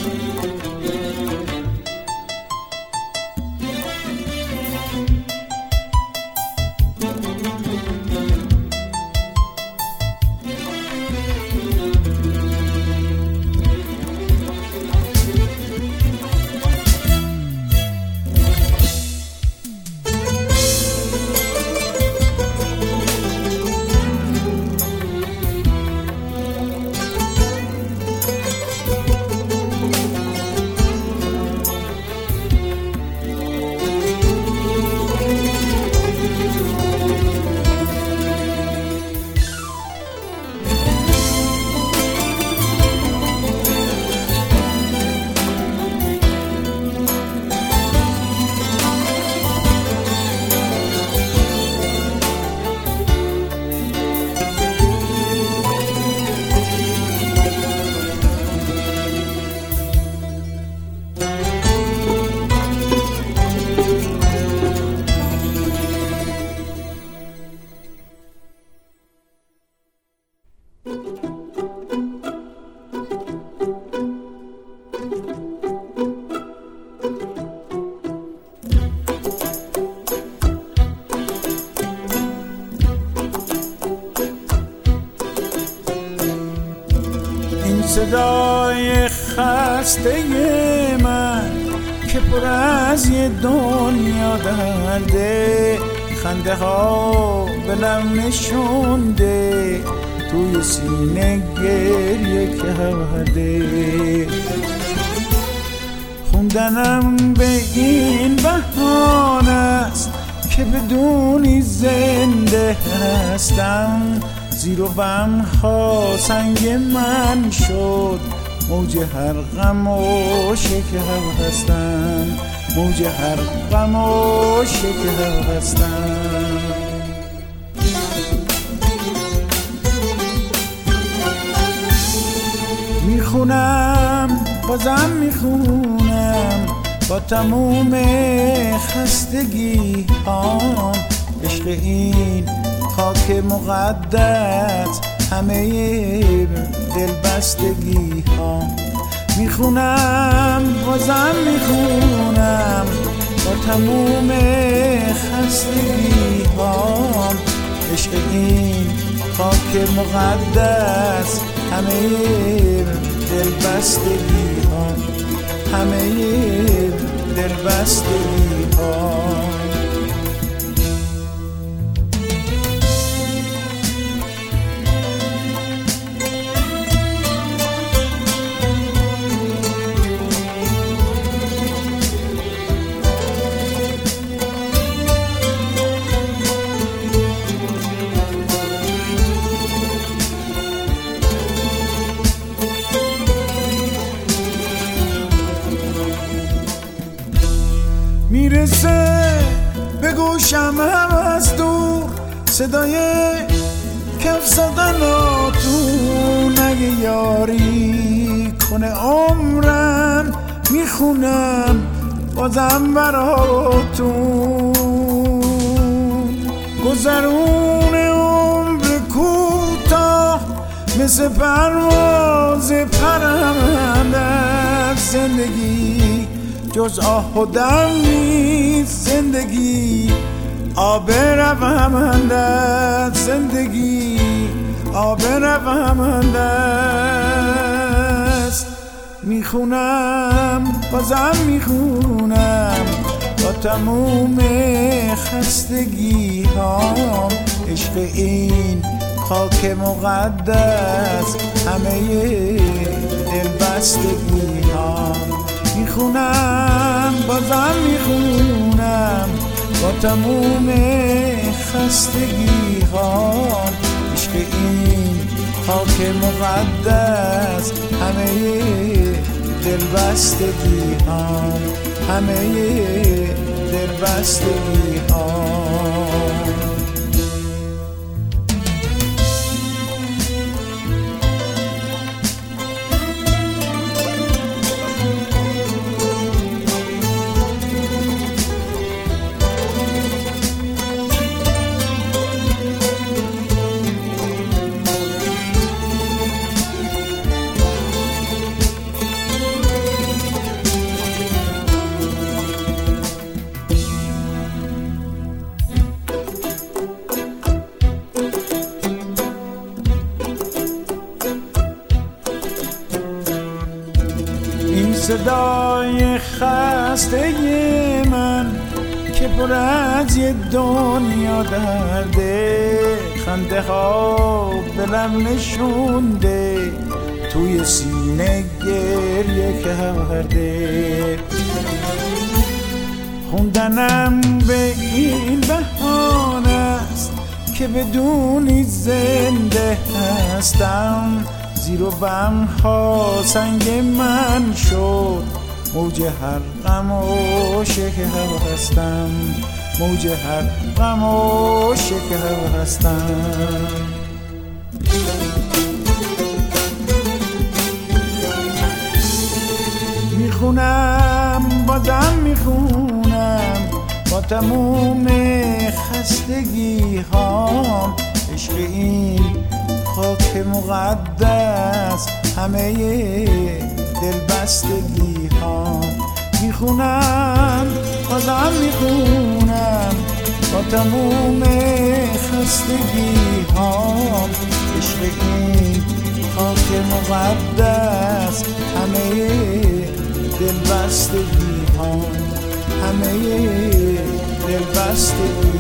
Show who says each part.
Speaker 1: صدای خسته من که پر از یه دنیا درده، خنده ها بلم نشونده، توی سینه گریه کرده. خوندنم به این بهانه است که بدونی زنده هستم، زیر و بم ها سنگ من شد، موج هر غم و شکر هستم، موج هر غم و شکر هستم. میخونم بازم میخونم با تموم خستگی هام، عشق این خاک مقدس همه دلبستگی ها. میخونم بازم میخونم با تموم خستگی ها، عشق این خاک مقدس همه دلبستگی ها، همه دلبستگی ها. میرسه به گوشم هم از دور صدای کف زدناتون، اگه یاری کنه عمرم میخونم بازم براتون. گذرون عمر کوتاه مثل پرواز پرنده، زندگی جز آه و دم نیست، زندگی آب رومنده است، زندگی آب رومنده است. میخونم بازم میخونم با تموم خستگی هام، عشق این خاک مقدس همه دلبستگی هام. میخونم بازم میخونم با تموم خستگی ها، عشق این خاک مقدس همه دلبستگی ها، همه دلبستگی ها. صدای خسته من که پر از یه دنیا درده، خنده ها دلم نشونده توی سینه گریه کرده. خوندنم به این بهانه است که بدونی زنده هستم، زیر و بم ها سنگ من شد، موج هر غم و شکر هستم، موج هر غم و شکر هستم. میخونم بازم میخونم با تموم خستگی هام، عشق این خاک مقدس همه دلبستگی هام. میخونم بازم میخونم با تموم خستگی هام، عشق این خاک مقدس همه دلبستگی هام، همه دلبستگی